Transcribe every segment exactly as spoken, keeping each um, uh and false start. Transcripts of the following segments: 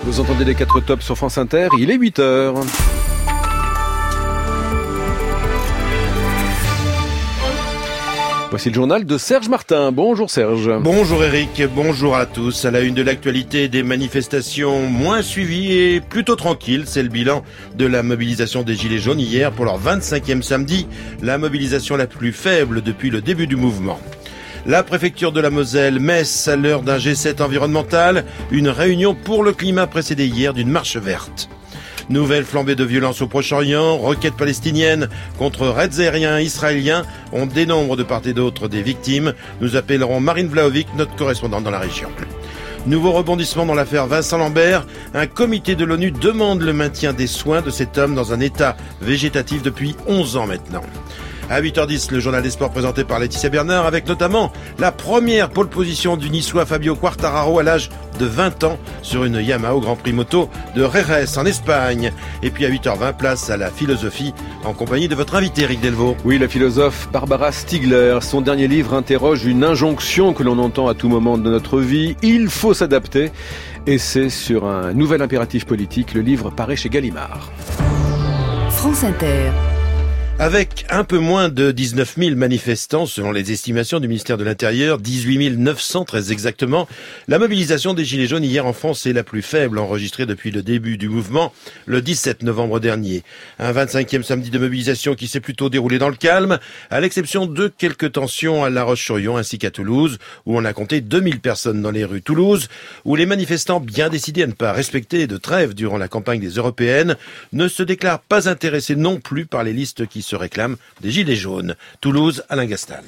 Vous entendez les quatre tops sur France Inter, il est huit heures. Voici le journal de Serge Martin. Bonjour Serge. Bonjour Eric, bonjour à tous. À la une de l'actualité, des manifestations moins suivies et plutôt tranquilles. C'est le bilan de la mobilisation des Gilets jaunes hier pour leur vingt-cinquième samedi. La mobilisation la plus faible depuis le début du mouvement. La préfecture de la Moselle, Metz, à l'heure d'un G sept environnemental. Une réunion pour le climat précédée hier d'une marche verte. Nouvelle flambée de violence au Proche-Orient, requête palestinienne contre raids aériens israéliens. On dénombre de part et d'autre des victimes. Nous appellerons Marine Vlahovic, notre correspondante dans la région. Nouveau rebondissement dans l'affaire Vincent Lambert. Un comité de l'ONU demande le maintien des soins de cet homme dans un état végétatif depuis onze ans maintenant. À huit heures dix, le journal des sports présenté par Laetitia Bernard avec notamment la première pole position du Niçois Fabio Quartararo à l'âge de vingt ans sur une Yamaha au Grand Prix moto de Jerez en Espagne. Et puis à huit heures vingt, place à la philosophie en compagnie de votre invité Eric Delvaux. Oui, la philosophe Barbara Stiegler. Son dernier livre interroge une injonction que l'on entend à tout moment de notre vie. Il faut s'adapter. Et c'est sur un nouvel impératif politique. Le livre paraît chez Gallimard. France Inter. Avec un peu moins de dix-neuf mille manifestants, selon les estimations du ministère de l'Intérieur, dix-huit mille neuf cents très exactement, la mobilisation des Gilets jaunes hier en France est la plus faible enregistrée depuis le début du mouvement, le dix-sept novembre dernier. Un vingt-cinquième samedi de mobilisation qui s'est plutôt déroulé dans le calme, à l'exception de quelques tensions à La Roche-sur-Yon ainsi qu'à Toulouse, où on a compté deux mille personnes dans les rues. Toulouse, où les manifestants bien décidés à ne pas respecter de trêve durant la campagne des européennes, ne se déclarent pas intéressés non plus par les listes qui se réclament des Gilets jaunes. Toulouse, Alain Gastal.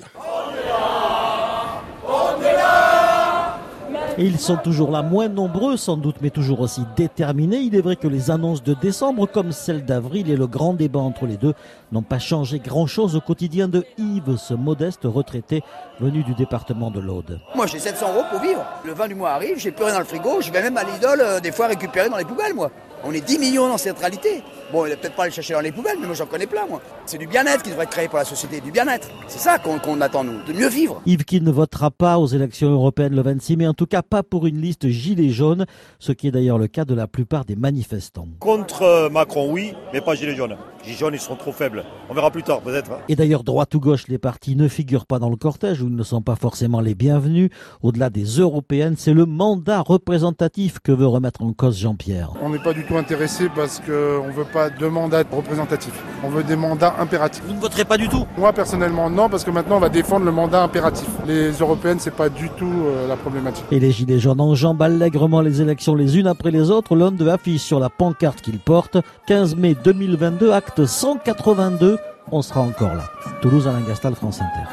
Et ils sont toujours là, moins nombreux sans doute, mais toujours aussi déterminés. Il est vrai que les annonces de décembre, comme celles d'avril et le grand débat entre les deux, n'ont pas changé grand-chose au quotidien de Yves, ce modeste retraité venu du département de l'Aude. Moi j'ai sept cents euros pour vivre. Le vingt du mois arrive, j'ai plus rien dans le frigo, je vais même à Lidl euh, des fois récupérer dans les poubelles moi. On est dix millions dans cette réalité. Bon, il va peut-être pas aller chercher dans les poubelles, mais moi j'en connais plein moi. C'est du bien-être qui devrait être créé pour la société, du bien-être. C'est ça qu'on, qu'on attend nous, de mieux vivre. Yves qui ne votera pas aux élections européennes le vingt-six mai, en tout cas pas pour une liste Gilets jaunes, ce qui est d'ailleurs le cas de la plupart des manifestants. Contre Macron oui, mais pas Gilets jaunes. Gilets jaunes ils seront trop faibles. On verra plus tard peut-être. Et d'ailleurs droite ou gauche, les partis ne figurent pas dans le cortège ou ils ne sont pas forcément les bienvenus. Au-delà des européennes, c'est le mandat représentatif que veut remettre en cause Jean-Pierre. On n'est pas du tout intéressé parce qu'on ne veut pas de mandat représentatif. On veut des mandats impératifs. Vous ne voterez pas du tout ? Moi personnellement non, parce que maintenant on va défendre le mandat impératif. Les européennes c'est pas du tout euh, la problématique. Et les Gilets jaunes enjambent allègrement les élections les unes après les autres. L'un d'eux affiche sur la pancarte qu'il porte quinze mai deux mille vingt-deux, acte cent quatre-vingt-deux. On sera encore là. Toulouse, Alain Gastal, France Inter.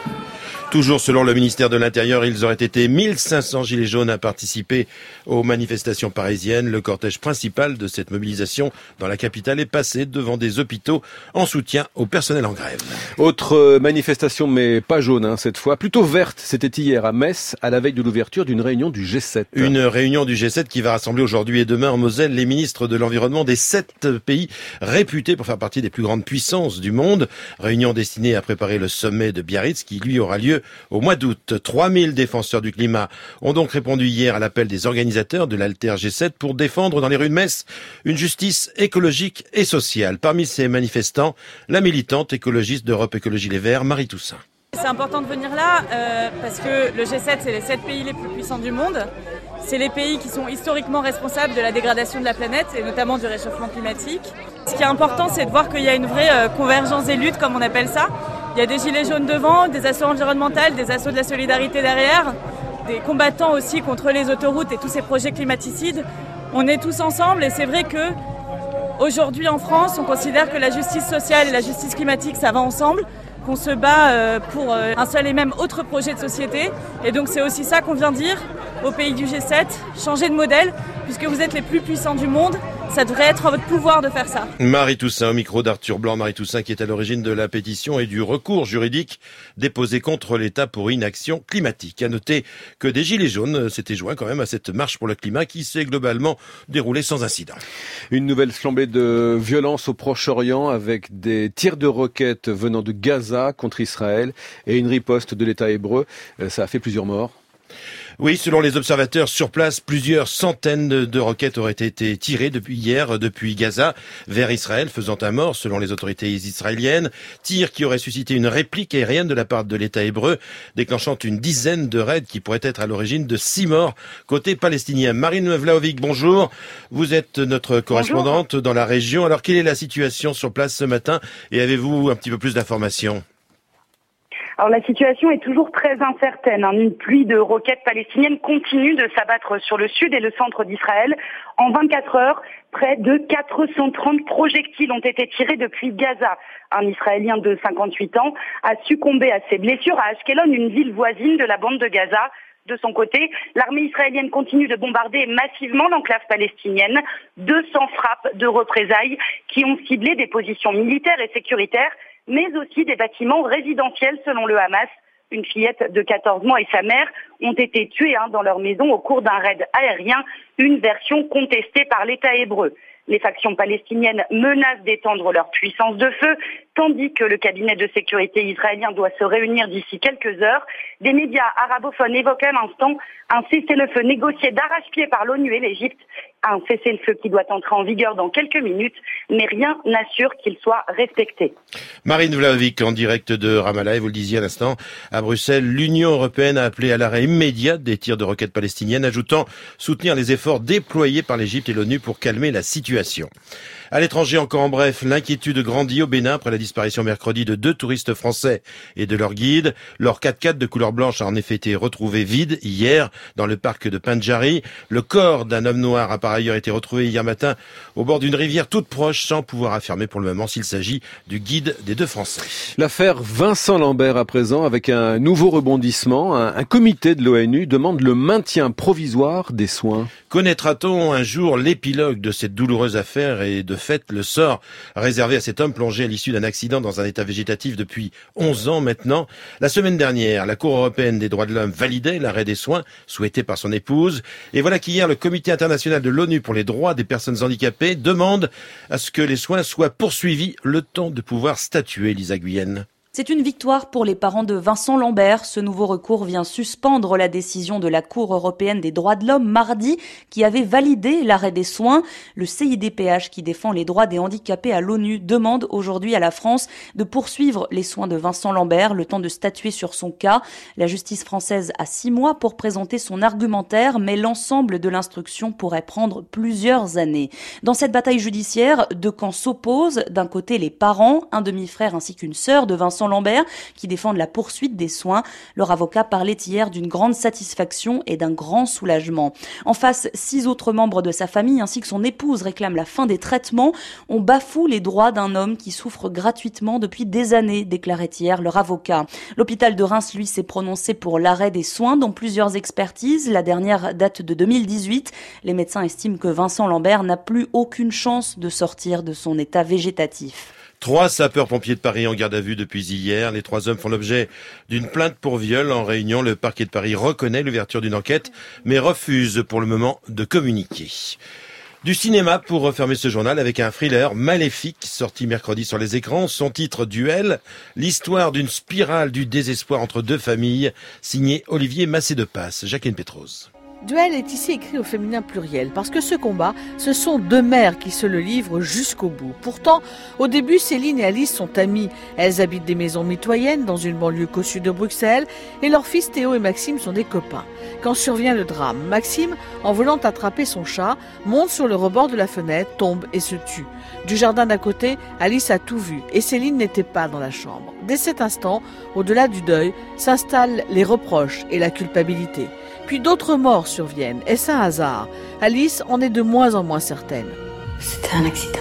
Toujours selon le ministère de l'Intérieur, ils auraient été mille cinq cents gilets jaunes à participer aux manifestations parisiennes. Le cortège principal de cette mobilisation dans la capitale est passé devant des hôpitaux en soutien au personnel en grève. Autre manifestation, mais pas jaune hein, cette fois, plutôt verte. C'était hier à Metz, à la veille de l'ouverture d'une réunion du G sept. Une réunion du G sept qui va rassembler aujourd'hui et demain en Moselle les ministres de l'environnement des sept pays réputés pour faire partie des plus grandes puissances du monde. Réunion destinée à préparer le sommet de Biarritz qui lui aura lieu au mois d'août. trois mille défenseurs du climat ont donc répondu hier à l'appel des organisateurs de l'Alter G sept pour défendre dans les rues de Metz une justice écologique et sociale. Parmi ces manifestants, la militante écologiste d'Europe Écologie Les Verts, Marie Toussaint. C'est important de venir là euh, parce que le G sept, c'est les sept pays les plus puissants du monde. C'est les pays qui sont historiquement responsables de la dégradation de la planète et notamment du réchauffement climatique. Ce qui est important, c'est de voir qu'il y a une vraie euh, convergence des luttes, comme on appelle ça. Il y a des gilets jaunes devant, des assos environnementales, des assos de la solidarité derrière, des combattants aussi contre les autoroutes et tous ces projets climaticides. On est tous ensemble et c'est vrai que aujourd'hui en France, on considère que la justice sociale et la justice climatique, ça va ensemble, qu'on se bat pour un seul et même autre projet de société. Et donc c'est aussi ça qu'on vient dire aux pays du G sept, changer de modèle, puisque vous êtes les plus puissants du monde. Ça devrait être à votre pouvoir de faire ça. Marie Toussaint, au micro d'Arthur Blanc. Marie Toussaint qui est à l'origine de la pétition et du recours juridique déposé contre l'État pour inaction climatique. À noter que des Gilets jaunes s'étaient joints quand même à cette marche pour le climat qui s'est globalement déroulée sans incident. Une nouvelle flambée de violence au Proche-Orient avec des tirs de roquettes venant de Gaza contre Israël et une riposte de l'État hébreu. Ça a fait plusieurs morts. Oui, selon les observateurs sur place, plusieurs centaines de roquettes auraient été tirées depuis hier, depuis Gaza, vers Israël, faisant un mort selon les autorités israéliennes. Tir qui aurait suscité une réplique aérienne de la part de l'État hébreu, déclenchant une dizaine de raids qui pourraient être à l'origine de six morts côté palestinien. Marine Vlahovic, bonjour. Vous êtes notre correspondante bonjour. Dans la région. Alors, quelle est la situation sur place ce matin et avez-vous un petit peu plus d'informations ? Alors la situation est toujours très incertaine. Une pluie de roquettes palestiniennes continue de s'abattre sur le sud et le centre d'Israël. En vingt-quatre heures, près de quatre cent trente projectiles ont été tirés depuis Gaza. Un Israélien de cinquante-huit ans a succombé à ses blessures à Ashkelon, une ville voisine de la bande de Gaza. De son côté, l'armée israélienne continue de bombarder massivement l'enclave palestinienne. deux cents frappes de représailles qui ont ciblé des positions militaires et sécuritaires, mais aussi des bâtiments résidentiels selon le Hamas. Une fillette de quatorze mois et sa mère ont été tuées hein, dans leur maison au cours d'un raid aérien, une version contestée par l'État hébreu. Les factions palestiniennes menacent d'étendre leur puissance de feu, tandis que le cabinet de sécurité israélien doit se réunir d'ici quelques heures. Des médias arabophones évoquent à l'instant un cessez-le-feu négocié d'arrache-pied par l'ONU et l'Égypte, un cessez-le-feu qui doit entrer en vigueur dans quelques minutes, mais rien n'assure qu'il soit respecté. Marine Vlahovic, en direct de Ramallah, et vous le disiez à l'instant, à Bruxelles, l'Union européenne a appelé à l'arrêt immédiat des tirs de roquettes palestiniennes, ajoutant soutenir les efforts déployés par l'Égypte et l'ONU pour calmer la situation. À l'étranger, encore en bref, l'inquiétude grandit au Bénin après la disparition mercredi de deux touristes français et de leur guide. Leur quatre-quatre de couleur blanche a en effet été retrouvé vide hier dans le parc de Pandjari. Le corps d'un homme noir a par ailleurs été retrouvé hier matin au bord d'une rivière toute proche, sans pouvoir affirmer pour le moment s'il s'agit du guide des deux Français. L'affaire Vincent Lambert à présent, avec un nouveau rebondissement. Un, un comité de l'ONU demande le maintien provisoire des soins. Connaîtra-t-on un jour l'épilogue de cette douloureuse affaire et de fait le sort réservé à cet homme plongé à l'issue d'un accident dans un état végétatif depuis onze ans maintenant? La semaine dernière, la Cour européenne des droits de l'homme validait l'arrêt des soins souhaité par son épouse. Et voilà qu'hier, le Comité international de l'ONU pour les droits des personnes handicapées demande à ce que les soins soient poursuivis, le temps de pouvoir statuer, Lisa Guyenne. C'est une victoire pour les parents de Vincent Lambert. Ce nouveau recours vient suspendre la décision de la Cour européenne des droits de l'homme mardi qui avait validé l'arrêt des soins. Le C I D P H qui défend les droits des handicapés à l'ONU demande aujourd'hui à la France de poursuivre les soins de Vincent Lambert, le temps de statuer sur son cas. La justice française a six mois pour présenter son argumentaire, mais l'ensemble de l'instruction pourrait prendre plusieurs années. Dans cette bataille judiciaire, deux camps s'opposent. D'un côté, les parents, un demi-frère ainsi qu'une sœur de Vincent Lambert, qui défendent la poursuite des soins. Leur avocat parlait hier d'une grande satisfaction et d'un grand soulagement. En face, six autres membres de sa famille ainsi que son épouse réclament la fin des traitements. On bafoue les droits d'un homme qui souffre gratuitement depuis des années, déclarait hier leur avocat. L'hôpital de Reims, lui, s'est prononcé pour l'arrêt des soins dans plusieurs expertises. La dernière date de deux mille dix-huit. Les médecins estiment que Vincent Lambert n'a plus aucune chance de sortir de son état végétatif. Trois sapeurs-pompiers de Paris en garde à vue depuis hier. Les trois hommes font l'objet d'une plainte pour viol. En réunion, le parquet de Paris reconnaît l'ouverture d'une enquête, mais refuse pour le moment de communiquer. Du cinéma pour refermer ce journal avec un thriller maléfique sorti mercredi sur les écrans. Son titre Duel, l'histoire d'une spirale du désespoir entre deux familles, signé Olivier Massé-de-Passe. Jacqueline Pétrose. Duel est ici écrit au féminin pluriel parce que ce combat, ce sont deux mères qui se le livrent jusqu'au bout. Pourtant, au début, Céline et Alice sont amies. Elles habitent des maisons mitoyennes dans une banlieue cossue de Bruxelles et leurs fils Théo et Maxime sont des copains. Quand survient le drame, Maxime, en voulant attraper son chat, monte sur le rebord de la fenêtre, tombe et se tue. Du jardin d'à côté, Alice a tout vu et Céline n'était pas dans la chambre. Dès cet instant, au-delà du deuil, s'installent les reproches et la culpabilité. Puis d'autres morts surviennent. Est-ce un hasard? Alice en est de moins en moins certaine. C'était un accident.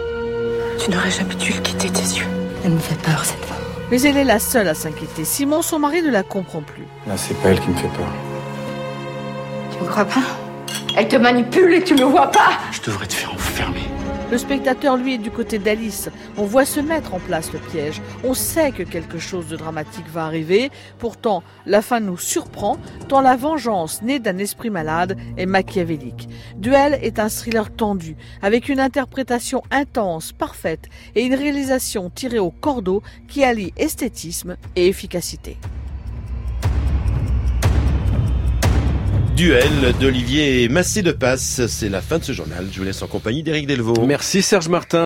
Tu n'aurais jamais dû le quitter tes yeux. Elle me fait peur, cette femme. Mais elle est la seule à s'inquiéter. Simon, son mari, ne la comprend plus. Là, c'est pas elle qui me fait peur. Tu me crois pas? Elle te manipule et tu le vois pas? Je devrais te faire enfermer. Le spectateur, lui, est du côté d'Alice. On voit se mettre en place le piège. On sait que quelque chose de dramatique va arriver. Pourtant, la fin nous surprend, tant la vengeance née d'un esprit malade est machiavélique. Duel est un thriller tendu, avec une interprétation intense, parfaite, et une réalisation tirée au cordeau qui allie esthétisme et efficacité. duel d'Olivier Massé de Passe. C'est la fin de ce journal. Je vous laisse en compagnie d'Éric Delvaux. Merci Serge Martin.